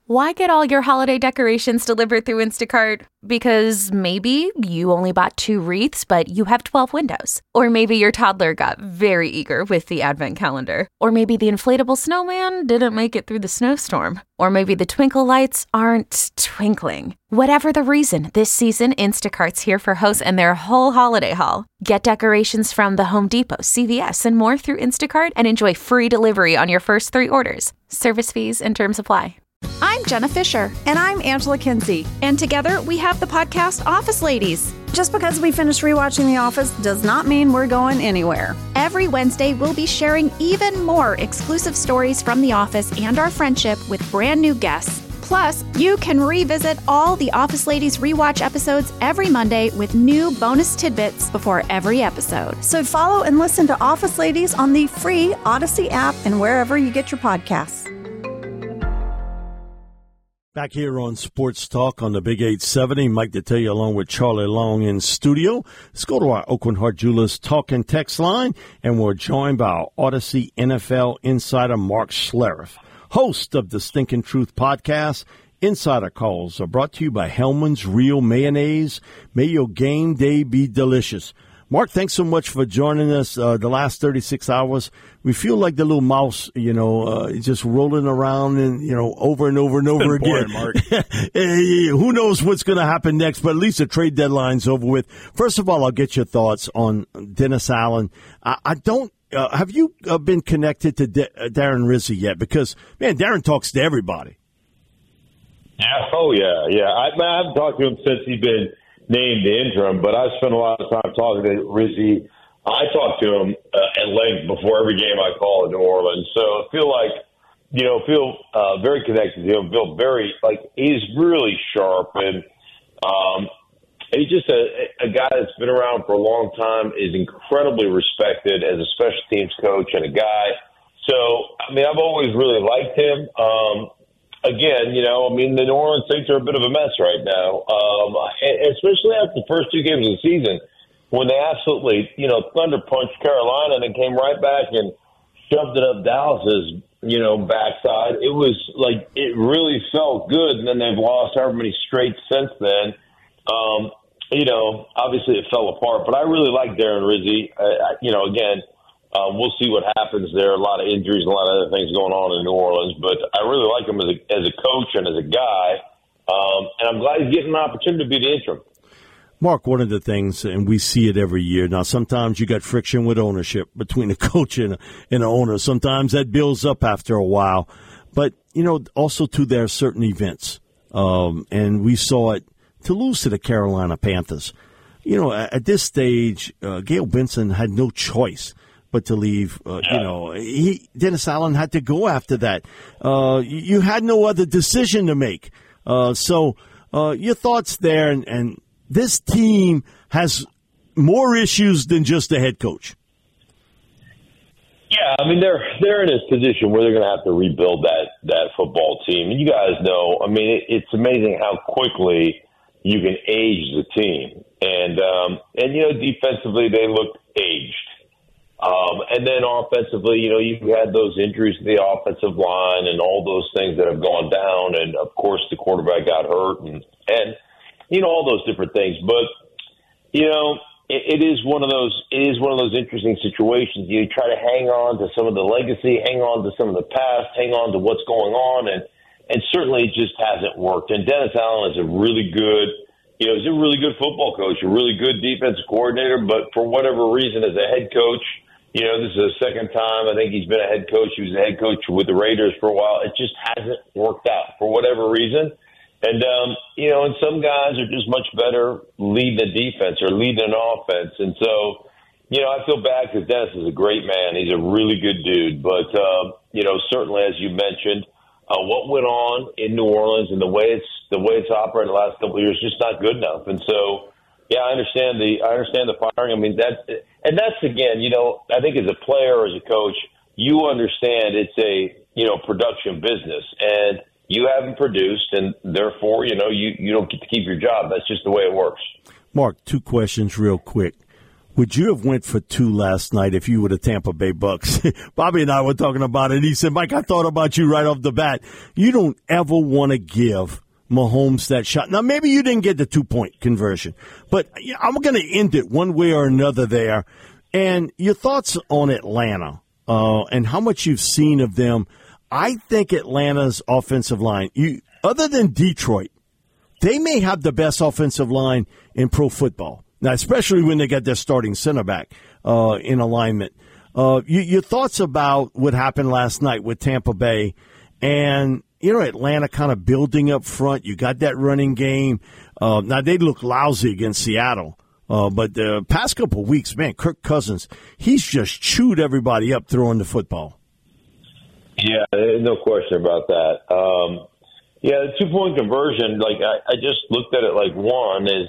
Why get all your holiday decorations delivered through Instacart? Because maybe you only bought 2 wreaths, but you have 12 windows. Or maybe your toddler got very eager with the advent calendar. Or maybe the inflatable snowman didn't make it through the snowstorm. Or maybe the twinkle lights aren't twinkling. Whatever the reason, this season, Instacart's here for hosts and their whole holiday haul. Get decorations from the Home Depot, CVS, and more through Instacart and enjoy free delivery on your first 3 orders. Service fees and terms apply. I'm Jenna Fisher. And I'm Angela Kinsey. And together we have the podcast Office Ladies. Just because we finished rewatching The Office does not mean we're going anywhere. Every Wednesday, we'll be sharing even more exclusive stories from The Office and our friendship with brand new guests. Plus, you can revisit all the Office Ladies rewatch episodes every Monday with new bonus tidbits before every episode. So follow and listen to Office Ladies on the free Odyssey app and wherever you get your podcasts. Back here on Sports Talk on the Big 870, Mike Detillier along with Charlie Long in studio. Let's go to our Aucoin Hart Jewelers talk and text line, and we're joined by our Odyssey NFL insider, Mark Schlereth, host of the Stinkin' Truth podcast. Insider calls are brought to you by Hellman's Real Mayonnaise. May your game day be delicious. Mark, thanks so much for joining us the last 36 hours. We feel like the little mouse, just rolling around and, over and over and over again. Boring, Mark. Who knows what's going to happen next, but at least the trade deadline's over with. First of all, I'll get your thoughts on Dennis Allen. Have you been connected to Darren Rizzi yet? Because, man, Darren talks to everybody. Yeah. Oh, yeah. I haven't talked to him since he's been named the interim, but I spent a lot of time talking to Rizzi. I talk to him at length before every game I call in New Orleans. So I feel very connected to him. Feel very he's really sharp, and he's just a guy that's been around for a long time. Is incredibly respected as a special teams coach and a guy. So I've always really liked him. Again, the New Orleans Saints are a bit of a mess right now, especially after the first 2 games of the season when they absolutely, thunder punched Carolina and then came right back and shoved it up Dallas's, backside. It was it really felt good, and then they've lost however many straight since then. Obviously it fell apart, but I really like Darren Rizzi. Again, we'll see what happens there. A lot of injuries, a lot of other things going on in New Orleans, but I really like him as a coach and as a guy, and I'm glad he's getting an opportunity to be the interim. Mark, one of the things, and we see it every year, now sometimes you got friction with ownership between a coach and an owner. Sometimes that builds up after a while. But, also too, there are certain events, and we saw it to lose to the Carolina Panthers. At this stage, Gayle Benson had no choice but to leave. Dennis Allen had to go after that. You had no other decision to make. So your thoughts there, and this team has more issues than just a head coach. Yeah, they're in a position where they're going to have to rebuild that football team. And you guys know, it's amazing how quickly you can age the team. And defensively they look aged. And then offensively, you've had those injuries to the offensive line and all those things that have gone down. And of course the quarterback got hurt and all those different things. But, it is one of those interesting situations. You try to hang on to some of the legacy, hang on to some of the past, hang on to what's going on. And certainly it just hasn't worked. And Dennis Allen is a really good football coach, a really good defensive coordinator. But for whatever reason, as a head coach, this is the second time I think he's been a head coach. He was a head coach with the Raiders for a while. It just hasn't worked out for whatever reason. And, and some guys are just much better leading the defense or leading an offense. And so, I feel bad because Dennis is a great man. He's a really good dude. But, certainly, as you mentioned, what went on in New Orleans and the way it's operated the last couple of years is just not good enough. And so, yeah, I understand the firing. That's again, I think as a player or as a coach, you understand it's a, production business, and you haven't produced, and therefore, you don't get to keep your job. That's just the way it works. Mark, 2 questions real quick. Would you have went for 2 last night if you were the Tampa Bay Bucks? Bobby and I were talking about it. He said, Mike, I thought about you right off the bat. You don't ever want to give Mahomes that shot. Now, maybe you didn't get the 2-point conversion, but I'm going to end it one way or another there. And your thoughts on Atlanta and how much you've seen of them. I think Atlanta's offensive line, other than Detroit, they may have the best offensive line in pro football. Now, especially when they get their starting center back in alignment. Your thoughts about what happened last night with Tampa Bay and, Atlanta kind of building up front. You got that running game. Now, they look lousy against Seattle. But the past couple of weeks, man, Kirk Cousins, he's just chewed everybody up throwing the football. Yeah, no question about that. The 2-point conversion, I just looked at it like one is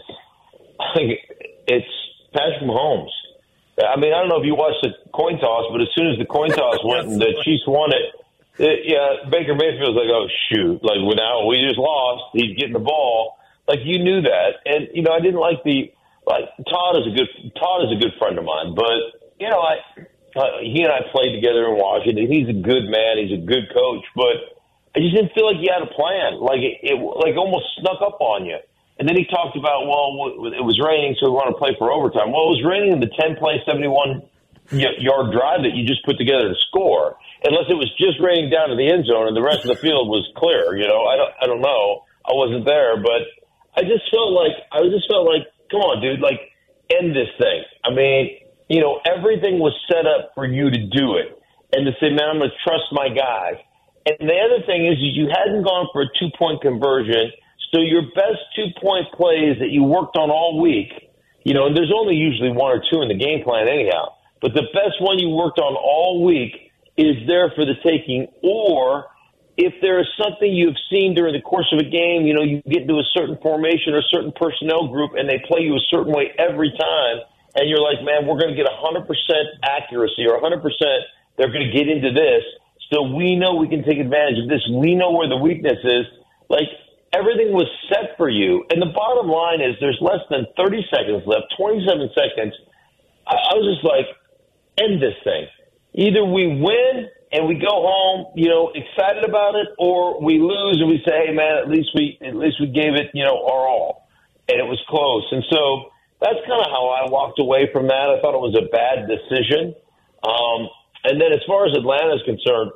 it's Patrick Mahomes. I mean, I don't know if you watched the coin toss, but as soon as the coin toss went and the Chiefs won it, Baker Mayfield's like, oh, shoot. Now we just lost. He's getting the ball. You knew that. And, I didn't like Todd is a good friend of mine, but, he and I played together in Washington. He's a good man. He's a good coach, but I just didn't feel like he had a plan. It almost snuck up on you. And then he talked about, it was raining, so we want to play for overtime. Well, it was raining in the 10-play, 71-yard drive that you just put together to score, unless it was just raining down to the end zone and the rest of the field was clear. I don't know. I wasn't there, but I just felt like, come on, dude, end this thing. I mean, everything was set up for you to do it and to say, man, I'm going to trust my guys. And the other thing is you hadn't gone for a 2-point conversion. So your best 2-point plays that you worked on all week, and there's only usually 1 or 2 in the game plan anyhow, but the best one you worked on all week is there for the taking. Or if there is something you've seen during the course of a game, you get into a certain formation or a certain personnel group and they play you a certain way every time, and you're like, man, we're going to get 100% accuracy or 100%, they're going to get into this. So we know we can take advantage of this. We know where the weakness is. Everything was set for you. And the bottom line is there's less than 30 seconds left, 27 seconds. I was just like, end this thing. Either we win and we go home, excited about it, or we lose and we say, hey, man, at least we gave it, our all. And it was close. And so that's kind of how I walked away from that. I thought it was a bad decision. And then as far as Atlanta is concerned,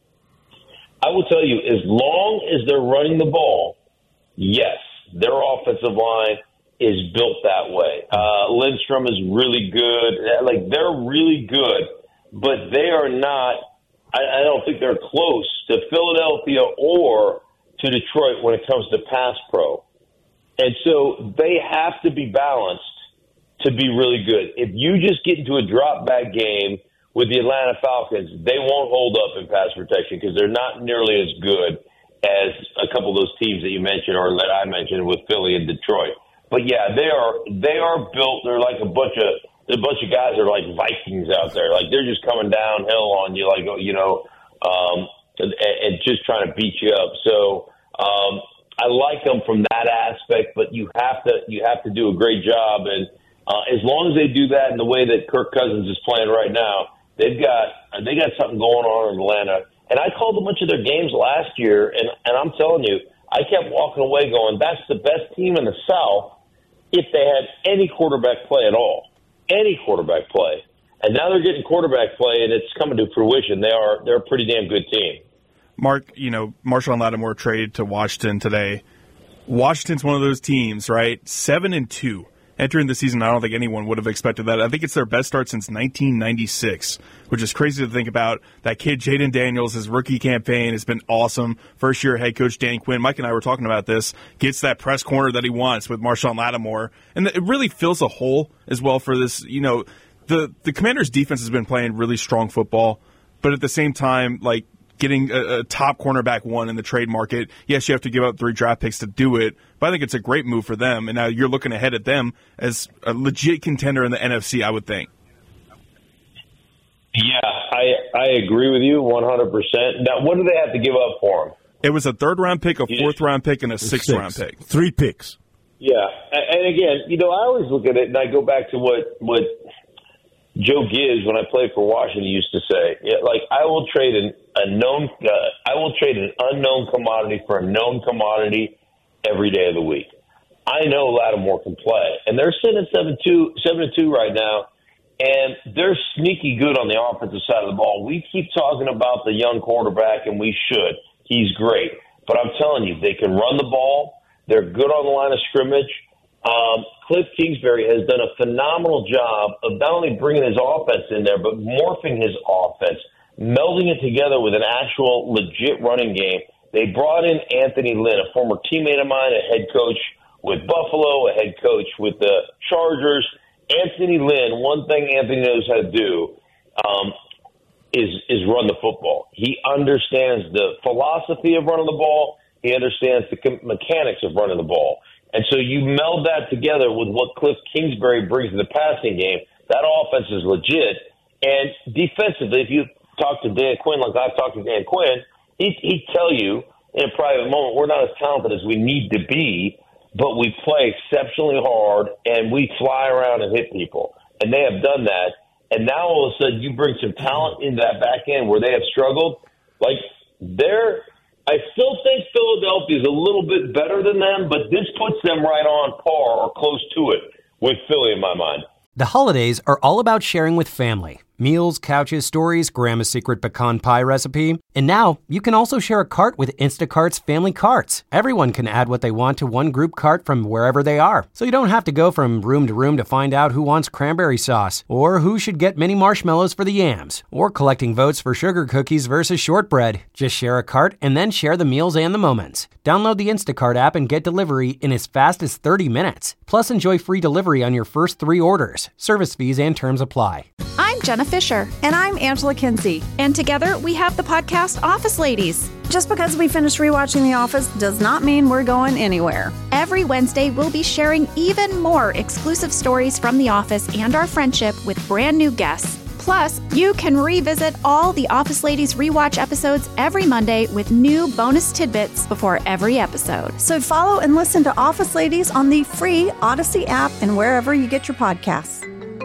I will tell you, as long as they're running the ball, yes, their offensive line is built that way. Lindstrom is really good. They're really good, but they are not – I don't think they're close to Philadelphia or to Detroit when it comes to pass pro. And so they have to be balanced to be really good. If you just get into a drop-back game with the Atlanta Falcons, they won't hold up in pass protection because they're not nearly as good as a couple of those teams that you mentioned or that I mentioned with Philly and Detroit. But yeah, they are built. They're like a bunch of guys that are like Vikings out there. They're just coming downhill on you, and just trying to beat you up. So I like them from that aspect, but you have to do a great job. And as long as they do that in the way that Kirk Cousins is playing right now, they got something going on in Atlanta. And I called a bunch of their games last year, and I'm telling you, I kept walking away going, that's the best team in the South if they had any quarterback play at all. Any quarterback play. And now they're getting quarterback play, and it's coming to fruition. They're a pretty damn good team. Mark, Marshawn Lattimore traded to Washington today. Washington's one of those teams, right? 7-2. Entering the season, I don't think anyone would have expected that. I think it's their best start since 1996, which is crazy to think about. That kid, Jaden Daniels, his rookie campaign has been awesome. First-year head coach Dan Quinn, Mike and I were talking about this, gets that press corner that he wants with Marshawn Lattimore. And it really fills a hole as well for this. The Commanders' defense has been playing really strong football, but at the same time, getting a top cornerback one in the trade market. Yes, you have to give up 3 draft picks to do it, but I think it's a great move for them. And now you're looking ahead at them as a legit contender in the NFC, I would think. Yeah, I agree with you 100%. Now, what do they have to give up for him? It was a 3rd-round pick, a 4th-round pick, and a 6th-round pick. 3 picks. Yeah, and again, I always look at it, and I go back to what Joe Gibbs, when I played for Washington, used to say, I will trade an unknown commodity for a known commodity every day of the week. I know Lattimore can play, and they're sitting at 7-2 right now, and they're sneaky good on the offensive side of the ball. We keep talking about the young quarterback, and we should. He's great, but I'm telling you, they can run the ball. They're good on the line of scrimmage. Cliff Kingsbury has done a phenomenal job of not only bringing his offense in there, but morphing his offense, melding it together with an actual legit running game. They brought in Anthony Lynn, a former teammate of mine, a head coach with Buffalo, a head coach with the Chargers. Anthony Lynn, one thing Anthony knows how to do is run the football. He understands the philosophy of running the ball. He understands the mechanics of running the ball. And so you meld that together with what Cliff Kingsbury brings to the passing game. That offense is legit. And defensively, if you talk to Dan Quinn like I've talked to Dan Quinn, he'd tell you in a private moment, we're not as talented as we need to be, but we play exceptionally hard and we fly around and hit people. And they have done that. And now all of a sudden you bring some talent into that back end where they have struggled. I still think Philadelphia is a little bit better than them, but this puts them right on par or close to it with Philly in my mind. The holidays are all about sharing with family. Meals, couches, stories, Grandma's secret pecan pie recipe. And now you can also share a cart with Instacart's Family Carts. Everyone can add what they want to one group cart from wherever they are. So you don't have to go from room to room to find out who wants cranberry sauce, or who should get mini marshmallows for the yams, or collecting votes for sugar cookies versus shortbread. Just share a cart and then share the meals and the moments. Download the Instacart app and get delivery in as fast as 30 minutes. Plus, enjoy free delivery on your first 3 orders. Service fees and terms apply. I'm Jenna Fisher. And I'm Angela Kinsey. And together we have the podcast Office Ladies. Just because we finished rewatching The Office does not mean we're going anywhere. Every Wednesday, we'll be sharing even more exclusive stories from The Office and our friendship with brand new guests. Plus, you can revisit all the Office Ladies rewatch episodes every Monday with new bonus tidbits before every episode. So follow and listen to Office Ladies on the free Odyssey app and wherever you get your podcasts.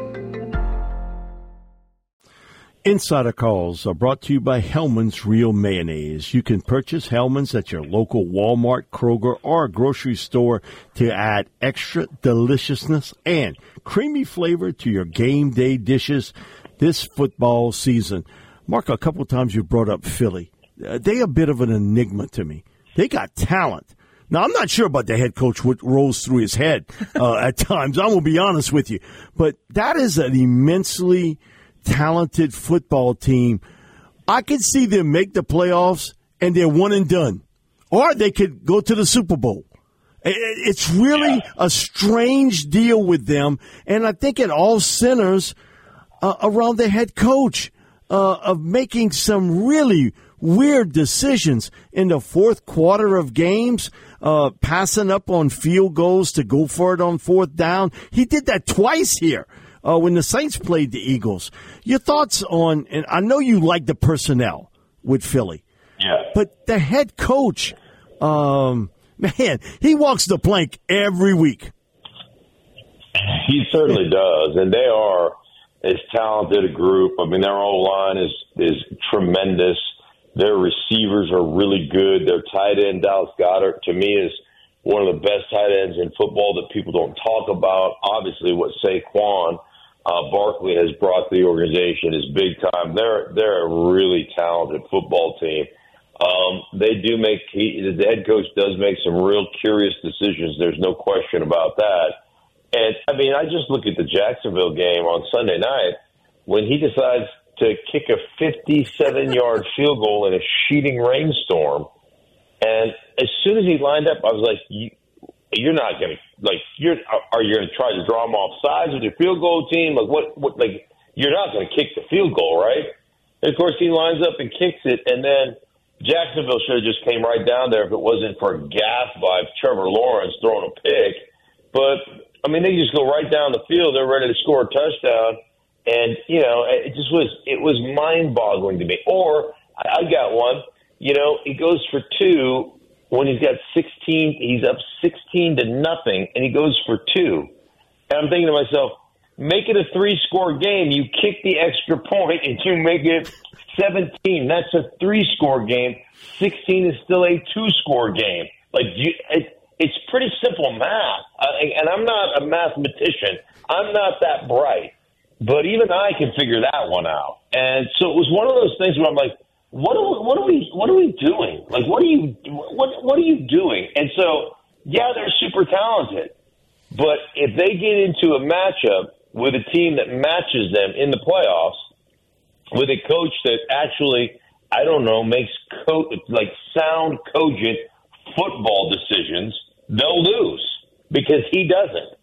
Insider calls are brought to you by Hellmann's Real Mayonnaise. You can purchase Hellmann's at your local Walmart, Kroger, or grocery store to add extra deliciousness and creamy flavor to your game day dishes this football season. Mark, a couple of times you brought up Philly. They're a bit of an enigma to me. They got talent. Now, I'm not sure about the head coach, what rolls through his head at times. I'm going to be honest with you. But that is an immensely talented football team. I could see them make the playoffs and they're one and done. Or they could go to the Super Bowl. It's really a strange deal with them. And I think it all centers around the head coach of making some really weird decisions in the fourth quarter of games, passing up on field goals to go for it on fourth down. He did that twice here. When the Saints played the Eagles. Your thoughts on, and I know you like the personnel with Philly. Yeah. But the head coach, man, he walks the plank every week. He certainly does. And they are as talented a group. I mean, their O-line is tremendous. Their receivers are really good. Their tight end, Dallas Goedert, to me is one of the best tight ends in football that people don't talk about. Obviously, what Saquon Barkley has brought to the organization is big time. They're a really talented football team. The head coach does make some real curious decisions. There's no question about that. And I mean, I just look at the Jacksonville game on Sunday night when he decides to kick a 57-yard field goal in a sheeting rainstorm. And as soon as he lined up, I was like, you're not going to, are you going to try to draw him off sides with your field goal team? You're not going to kick the field goal, right? And of course, he lines up and kicks it. And then Jacksonville should have just came right down there if it wasn't for a gaff by Trevor Lawrence throwing a pick. But, I mean, they just go right down the field. They're ready to score a touchdown. And, it was mind-boggling to me. Or I got one. He goes for 2 when he's got 16. He's up 16-0, and he goes for 2. And I'm thinking to myself, make it a 3-score game. You kick the extra point and you make it 17. That's a 3-score game. 16 is still a 2-score game. Like it's pretty simple math. And I'm not a mathematician. I'm not that bright. But even I can figure that one out. And so it was one of those things where I'm like, what are we doing? Like, what are you doing? And so, yeah, they're super talented. But if they get into a matchup with a team that matches them in the playoffs, with a coach that actually, I don't know, makes sound, cogent football decisions, they'll lose because he doesn't.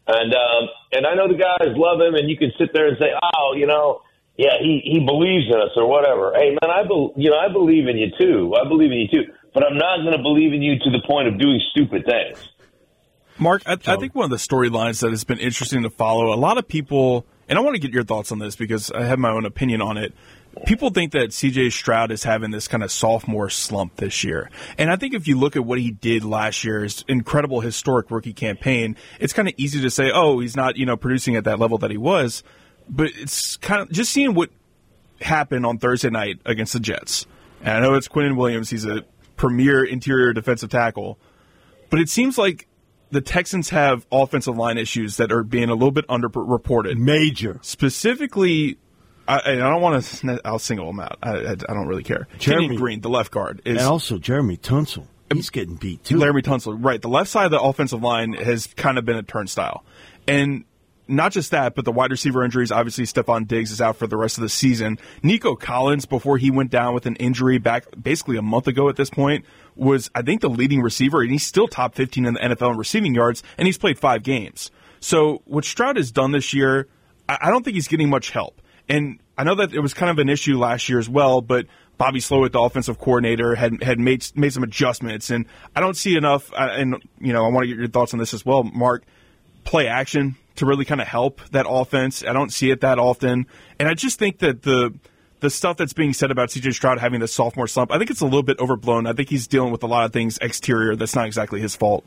And I know the guys love him, and you can sit there and say, oh, yeah, he believes in us or whatever. Hey, man, I believe in you too. But I'm not going to believe in you to the point of doing stupid things. Mark, I think one of the storylines that has been interesting to follow, a lot of people, and I want to get your thoughts on this because I have my own opinion on it. People think that C.J. Stroud is having this kind of sophomore slump this year. And I think if you look at what he did last year, his incredible historic rookie campaign, it's kind of easy to say, oh, he's not, producing at that level that he was. But it's kind of just seeing what happened on Thursday night against the Jets. And I know it's Quinnen Williams. He's a premier interior defensive tackle. But it seems like the Texans have offensive line issues that are being a little bit underreported. Major. Specifically, I don't want to – I'll single them out. I don't really care. Kenyon Green, the left guard. And also Jeremy Tunsil. He's getting beat, too. Laremy Tunsil, right. The left side of the offensive line has kind of been a turnstile. And not just that, but the wide receiver injuries. Obviously, Stephon Diggs is out for the rest of the season. Nico Collins, before he went down with an injury back basically a month ago at this point, was, I think, the leading receiver, and he's still top 15 in the NFL in receiving yards, and he's played 5 games. So what Stroud has done this year, I don't think he's getting much help. And I know that it was kind of an issue last year as well, but Bobby Slowick, the offensive coordinator, had made some adjustments, and I don't see enough. And I want to get your thoughts on this as well, Mark. Play action to really kind of help that offense. I don't see it that often, and I just think that the stuff that's being said about C.J. Stroud having this sophomore slump, I think it's a little bit overblown. I think he's dealing with a lot of things exterior that's not exactly his fault.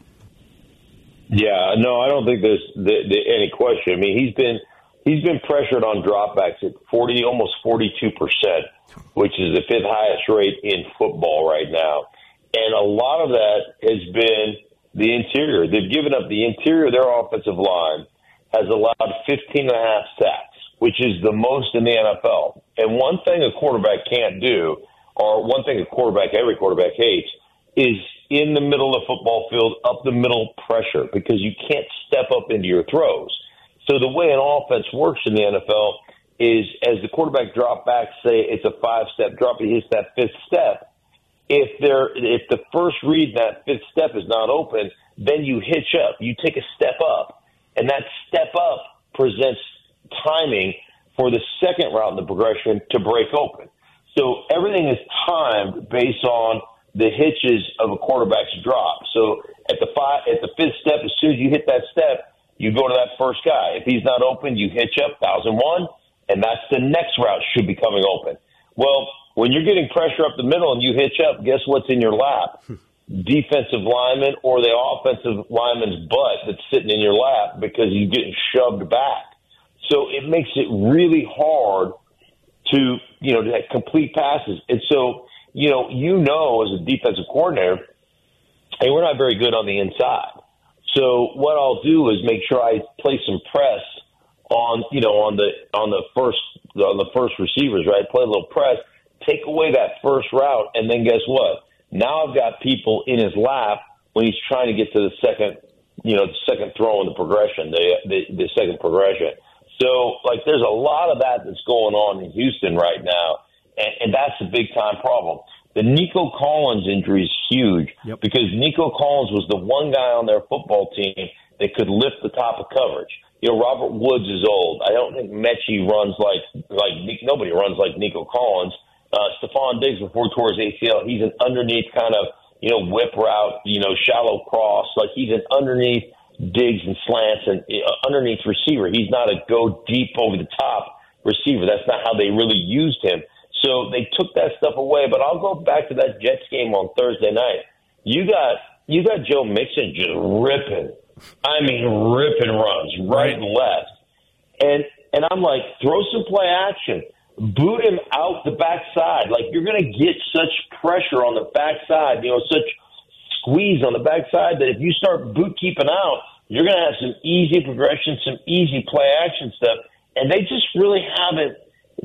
Yeah, no, I don't think there's any question. I mean, he's been pressured on dropbacks at almost 42%, which is the 5th highest rate in football right now. And a lot of that has been the interior. They've given up the interior of their offensive line has allowed 15.5 sacks, which is the most in the NFL. And one thing a quarterback can't do, or one thing every quarterback hates, is in the middle of the football field, up the middle pressure, because you can't step up into your throws. So the way an offense works in the NFL is as the quarterback drop back, say it's a 5-step drop, he hits that 5th step. If the first read, that 5th step is not open, then you hitch up. You take a step up, and that step up presents timing for the second route in the progression to break open. So everything is timed based on the hitches of a quarterback's drop. So at the 5th step, as soon as you hit that step, you go to that first guy. If he's not open, you hitch up 1,001, and that's the next route should be coming open. Well, when you're getting pressure up the middle and you hitch up, guess what's in your lap? Defensive lineman or the offensive lineman's butt that's sitting in your lap because you're getting shoved back. So it makes it really hard to complete passes. And so, as a defensive coordinator, hey, we're not very good on the inside. So what I'll do is make sure I play some press on the first receivers, right? Play a little press, take away that first route, and then guess what? Now I've got people in his lap when he's trying to get to the second throw in the progression, the second progression. So, there's a lot of that that's going on in Houston right now, and that's a big-time problem. The Nico Collins injury is huge because Nico Collins was the one guy on their football team that could lift the top of coverage. Robert Woods is old. I don't think Mechie runs like nobody runs like Nico Collins. Stephon Diggs, before he tore his ACL, he's an underneath kind of, whip route, shallow cross. He's an underneath digs and slants and underneath receiver. He's not a go deep over the top receiver. That's not how they really used him. So they took that stuff away. But I'll go back to that Jets game on Thursday night. You got Joe Mixon just ripping. I mean, ripping runs right and left. And I'm like, throw some play action. Boot him out the backside. Like, you're going to get such pressure on the backside, such squeeze on the backside that if you start boot keeping out, you're going to have some easy progression, some easy play action stuff. And they just really haven't,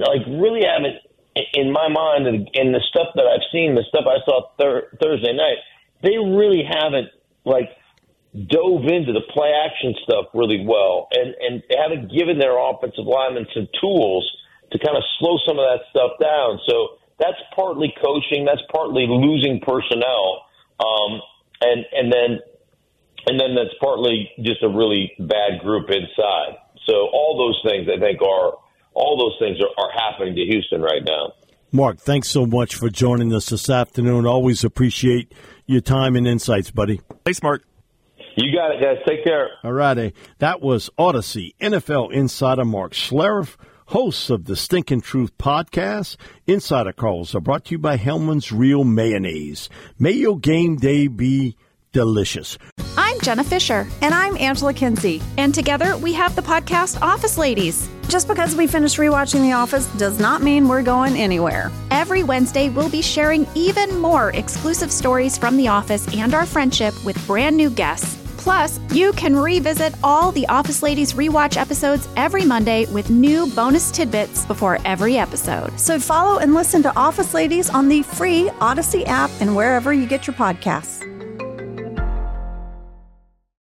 in my mind, and the stuff that I've seen, the stuff I saw Thursday night, they really haven't, dove into the play action stuff really well, and they haven't given their offensive linemen some tools to kind of slow some of that stuff down. So that's partly coaching, that's partly losing personnel, and then that's partly just a really bad group inside. So all those things, I think, are happening to Houston right now. Mark, thanks so much for joining us this afternoon. Always appreciate your time and insights, buddy. Thanks, Mark. You got it, guys. Take care. All righty. That was Odyssey NFL insider Mark Schlereth, host of the Stinkin' Truth podcast. Insider calls are brought to you by Hellman's Real Mayonnaise. May your game day be delicious. I'm Jenna Fisher. And I'm Angela Kinsey. And together we have the podcast Office Ladies. Just because we finished rewatching The Office does not mean we're going anywhere. Every Wednesday, we'll be sharing even more exclusive stories from The Office and our friendship with brand new guests. Plus, you can revisit all the Office Ladies rewatch episodes every Monday with new bonus tidbits before every episode. So follow and listen to Office Ladies on the free Odyssey app and wherever you get your podcasts.